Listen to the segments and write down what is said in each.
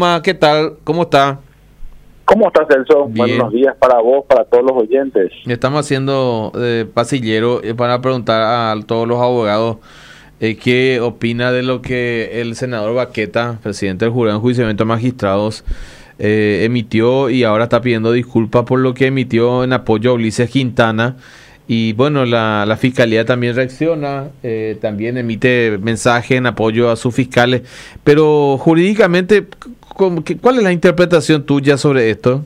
¿Qué tal? ¿Cómo está? ¿Cómo estás, Celso? Bien. Buenos días para vos, para todos los oyentes. Estamos haciendo pasillero para preguntar a todos los abogados qué opina de lo que el senador Baqueta, presidente del Jurado de Enjuiciamiento de Magistrados, emitió y ahora está pidiendo disculpas por lo que emitió en apoyo a Ulises Quintana. Y bueno, la Fiscalía también reacciona, también emite mensaje en apoyo a sus fiscales. Pero jurídicamente, ¿cuál es la interpretación tuya sobre esto?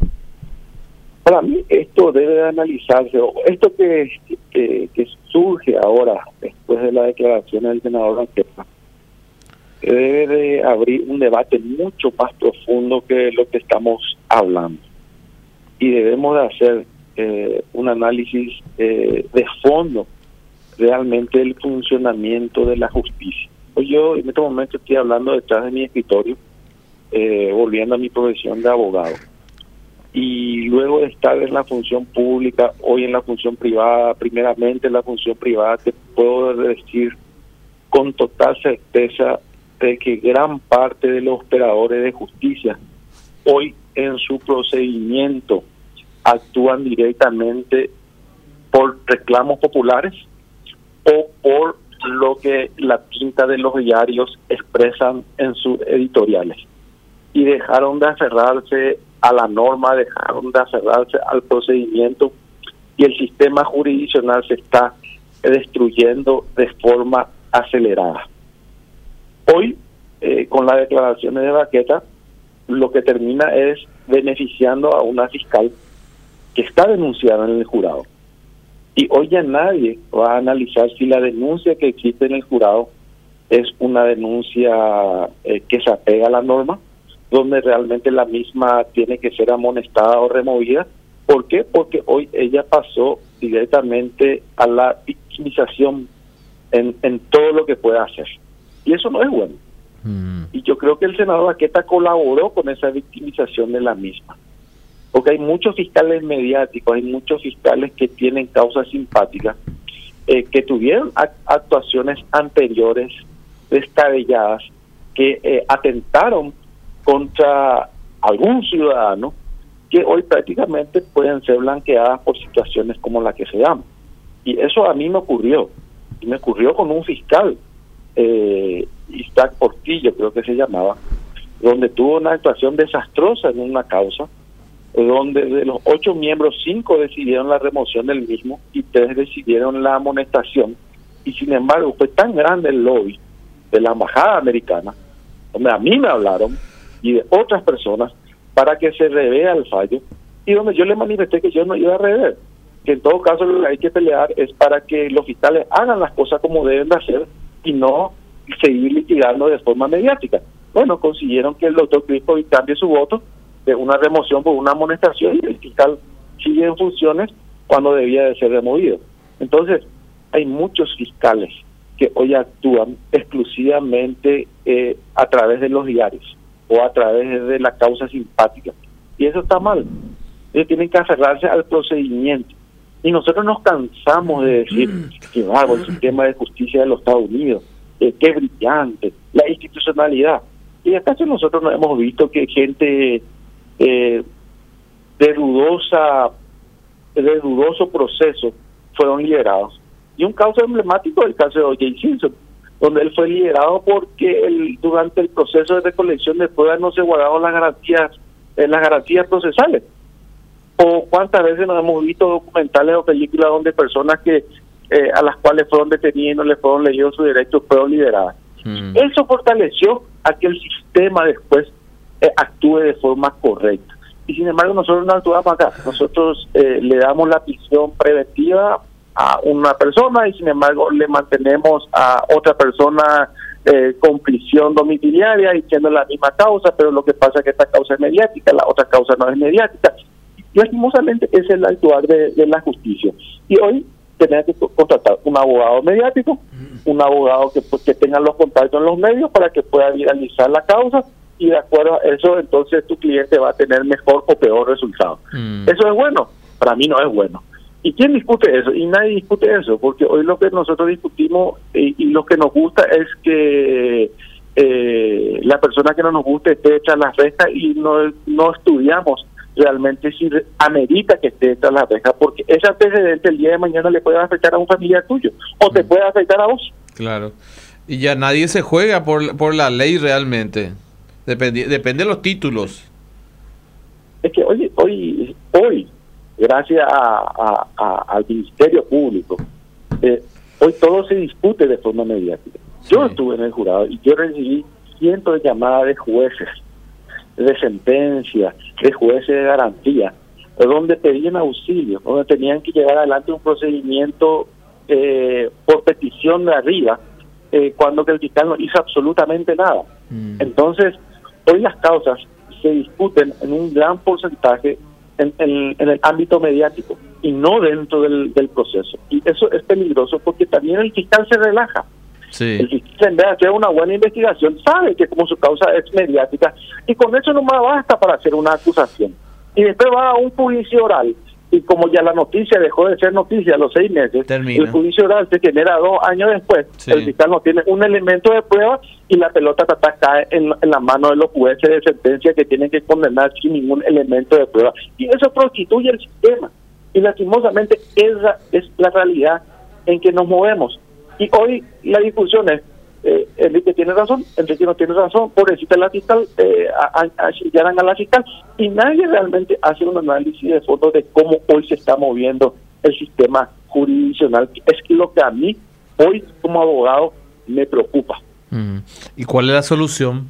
Para mí esto debe de analizarse. Esto que surge ahora, después de la declaración del senador Baqueta, debe de abrir un debate mucho más profundo que lo que estamos hablando. Y debemos de hacer un análisis de fondo realmente del funcionamiento de la justicia. Pues yo en este momento estoy hablando detrás de mi escritorio, volviendo a mi profesión de abogado. Y luego de estar en la función pública, hoy en la función privada, primeramente en la función privada, te puedo decir con total certeza de que gran parte de los operadores de justicia hoy en su procedimiento actúan directamente por reclamos populares o por lo que la tinta de los diarios expresan en sus editoriales. Y dejaron de aferrarse a la norma, dejaron de aferrarse al procedimiento y el sistema jurisdiccional se está destruyendo de forma acelerada. Hoy, con las declaraciones de Baqueta, lo que termina es beneficiando a una fiscal que está denunciada en el jurado. Y hoy ya nadie va a analizar si la denuncia que existe en el jurado es una denuncia que se apega a la norma, donde realmente la misma tiene que ser amonestada o removida. ¿Por qué? Porque hoy ella pasó directamente a la victimización en todo lo que puede hacer. Y eso no es bueno. Y yo creo que el senador Baqueta colaboró con esa victimización de la misma. Porque hay muchos fiscales mediáticos, hay muchos fiscales que tienen causas simpáticas, que tuvieron actuaciones anteriores descabelladas, que atentaron contra algún ciudadano, que hoy prácticamente pueden ser blanqueadas por situaciones como la que se llama. Y eso a mí me ocurrió. Y me ocurrió con un fiscal, Isaac Portillo creo que se llamaba, donde tuvo una actuación desastrosa en una causa, donde de los 8 miembros, 5 decidieron la remoción del mismo y 3 decidieron la amonestación. Y sin embargo fue tan grande el lobby de la embajada americana, donde a mí me hablaron y de otras personas para que se revea el fallo, y donde yo le manifesté que yo no iba a rever, que en todo caso lo que hay que pelear es para que los fiscales hagan las cosas como deben de hacer y no seguir litigando de forma mediática. Bueno, consiguieron que el doctor Crispo cambie su voto de una remoción por una amonestación y el fiscal sigue en funciones cuando debía de ser removido. Entonces, hay muchos fiscales que hoy actúan exclusivamente a través de los diarios o a través de la causa simpática. Y eso está mal. Ellos tienen que aferrarse al procedimiento. Y nosotros nos cansamos de decir que el sistema de justicia de los Estados Unidos, qué brillante, la institucionalidad. Y acaso nosotros no hemos visto que gente de dudoso proceso fueron liberados. Y un caso emblemático es el caso de O.J. Simpson, donde él fue liberado porque durante el proceso de recolección de pruebas no se guardaron las garantías procesales. O cuántas veces nos hemos visto documentales o películas donde personas que a las cuales fueron detenidas y no les fueron leídos sus derechos fueron liberadas. Eso fortaleció a que el sistema después actúe de forma correcta. Y sin embargo nosotros no actuamos acá. Nosotros le damos la prisión preventiva a una persona y sin embargo le mantenemos a otra persona con prisión domiciliaria y siendo la misma causa, pero lo que pasa es que esta causa es mediática, la otra causa no es mediática. Y lastimosamente ese es el actuar de la justicia. Y hoy tenés que contratar un abogado mediático, un abogado que tenga los contactos en los medios para que pueda viralizar la causa, y de acuerdo a eso entonces tu cliente va a tener mejor o peor resultado. ¿Eso es bueno? Para mí no es bueno. ¿Y quién discute eso? Y nadie discute eso, porque hoy lo que nosotros discutimos y lo que nos gusta es que la persona que no nos guste esté hecha las rejas y no estudiamos realmente si amerita que esté hecha las rejas, porque ese antecedente el día de mañana le puede afectar a un familiar tuyo o te puede afectar a vos. Claro. Y ya nadie se juega por la ley realmente. Depende de los títulos. Es que hoy gracias al Ministerio Público, hoy todo se discute de forma mediática. Sí. Yo estuve en el jurado y yo recibí cientos de llamadas de jueces, de sentencias, de jueces de garantía, donde pedían auxilio, donde tenían que llevar adelante un procedimiento por petición de arriba, cuando el fiscal no hizo absolutamente nada. Entonces, hoy las causas se discuten en un gran porcentaje en el ámbito mediático y no dentro del proceso. Y eso es peligroso porque también el fiscal se relaja. Sí. El fiscal, en vez de hacer una buena investigación, sabe que como su causa es mediática y con eso nomás basta para hacer una acusación. Y después va a un juicio oral y como ya la noticia dejó de ser noticia a los 6 meses, el juicio oral se genera 2 años después. Sí. El fiscal no tiene un elemento de prueba y la pelota cae en la mano de los jueces de sentencia que tienen que condenar sin ningún elemento de prueba. Y eso prostituye el sistema. Y lastimosamente esa es la realidad en que nos movemos. Y hoy la discusión es, Enrique tiene razón, Enrique no tiene razón, pobrecita la fiscal, achillaran a la fiscal, y nadie realmente hace un análisis de fondo de cómo hoy se está moviendo el sistema jurisdiccional. Es lo que a mí, hoy como abogado, me preocupa. ¿Y cuál es la solución?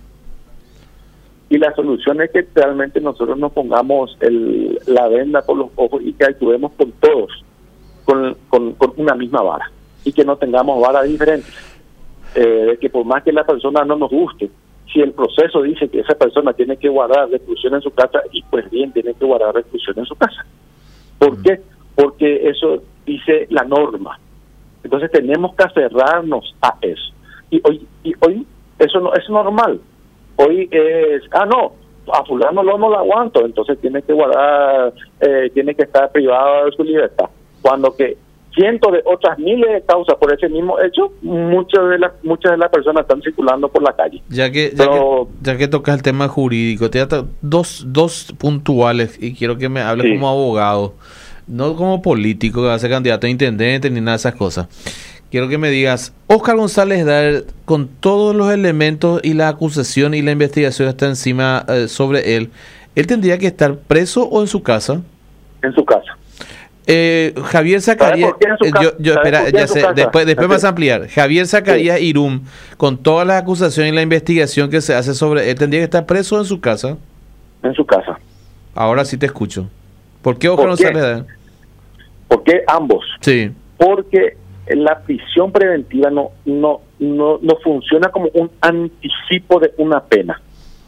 Y la solución es que realmente nosotros nos pongamos la venda por los ojos y que actuemos con todos, con una misma vara, y que no tengamos varas diferentes. De que por más que la persona no nos guste, si el proceso dice que esa persona tiene que guardar reclusión en su casa, y pues bien, tiene que guardar reclusión en su casa. ¿Por qué? Porque eso dice la norma. Entonces tenemos que aferrarnos a eso. Y hoy eso no es normal. Hoy es, no, a fulano no lo aguanto, entonces tiene que guardar, tiene que estar privado de su libertad. Cuando que cientos de otras miles de causas por ese mismo hecho, muchas de las personas están circulando por la calle. Ya que tocas el tema jurídico, te da dos puntuales y quiero que me hables como abogado, no como político que va a ser candidato a intendente ni nada de esas cosas. Quiero que me digas, Óscar González Daer, con todos los elementos y la acusación y la investigación está encima sobre él tendría que estar preso o en su casa? En su casa. Javier Zacarías, espera, ya sé, después vas a ampliar. Javier Zacarías Irum, con todas las acusaciones y la investigación que se hace sobre él, ¿tendría que estar preso en su casa? En su casa. Ahora sí te escucho. ¿Por qué Óscar González Daer? ¿Por qué ambos? Sí. Porque la prisión preventiva no funciona como un anticipo de una pena.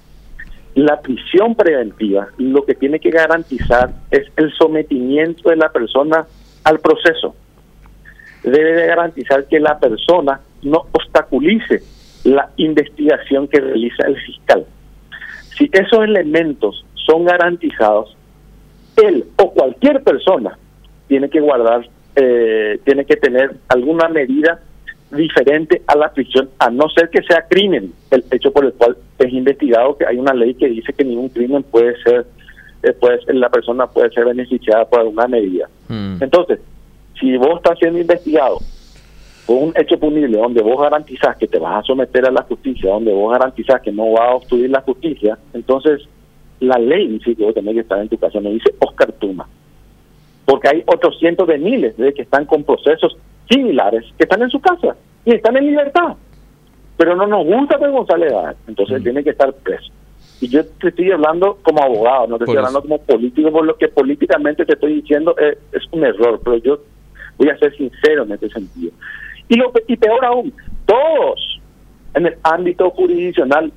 La prisión preventiva lo que tiene que garantizar es el sometimiento de la persona al proceso. Debe de garantizar que la persona no obstaculice la investigación que realiza el fiscal. Si esos elementos son garantizados, él o cualquier persona tiene que guardar, tiene que tener alguna medida diferente a la prisión, a no ser que sea crimen el hecho por el cual es investigado, que hay una ley que dice que ningún crimen puede ser, la persona puede ser beneficiada por alguna medida. Entonces, si vos estás siendo investigado por un hecho punible donde vos garantizás que te vas a someter a la justicia, donde vos garantizás que no vas a obstruir la justicia, entonces la ley dice que vos tenés que estar en tu casa, no dice Óscar Tuma, porque hay otros cientos de miles de que están con procesos similares que están en su casa y están en libertad, pero no nos gusta que González Daer, entonces tiene que estar preso. Y yo te estoy hablando como abogado, no te estoy hablando como político, por lo que políticamente te estoy diciendo es un error, pero yo voy a ser sincero en este sentido. Y peor aún, todos en el ámbito jurisdiccional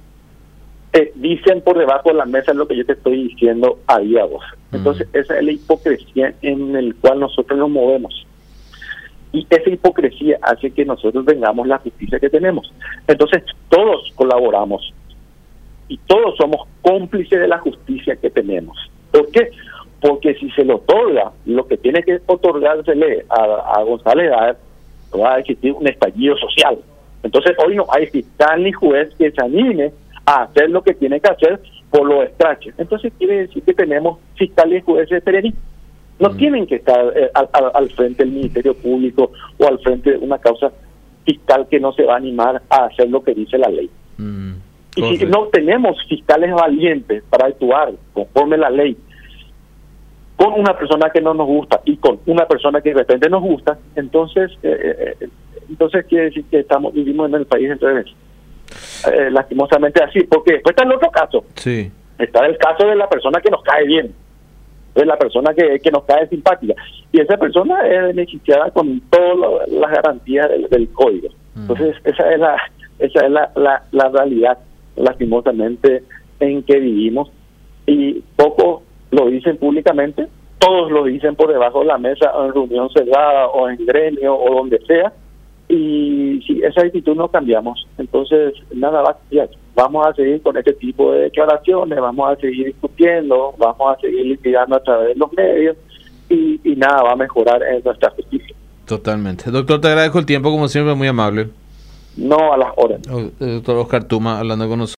dicen por debajo de la mesa lo que yo te estoy diciendo a día vos. Entonces esa es la hipocresía en el cual nosotros nos movemos. Y esa hipocresía hace que nosotros tengamos la justicia que tenemos. Entonces todos colaboramos y todos somos cómplices de la justicia que tenemos. ¿Por qué? Porque si se le otorga lo que tiene que otorgársele a González Daer, va a existir un estallido social. Entonces hoy no hay fiscal ni juez que se anime a hacer lo que tiene que hacer por los escraches. Entonces quiere decir que tenemos fiscales y jueces peronistas. No tienen que estar al frente del Ministerio Público o al frente de una causa fiscal que no se va a animar a hacer lo que dice la ley. Y si no tenemos fiscales valientes para actuar conforme la ley con una persona que no nos gusta y con una persona que de repente nos gusta, entonces quiere decir que vivimos en el país del revés. Lastimosamente así, porque después está el otro caso. Sí. Está el caso de la persona que nos cae bien, de la persona que nos cae simpática, y esa persona es beneficiada con todas las garantías del código. Entonces esa es la realidad, lastimosamente, en que vivimos, y pocos lo dicen públicamente, todos lo dicen por debajo de la mesa, o en reunión cerrada, o en gremio, o donde sea, y si esa actitud no cambiamos, entonces nada va a cambiar. Vamos a seguir con este tipo de declaraciones, vamos a seguir discutiendo, vamos a seguir litigando a través de los medios, y nada va a mejorar en nuestra justicia. Totalmente. Doctor, te agradezco el tiempo, como siempre, muy amable. No a las horas. Doctor Oscar Tuma, hablando con nosotros.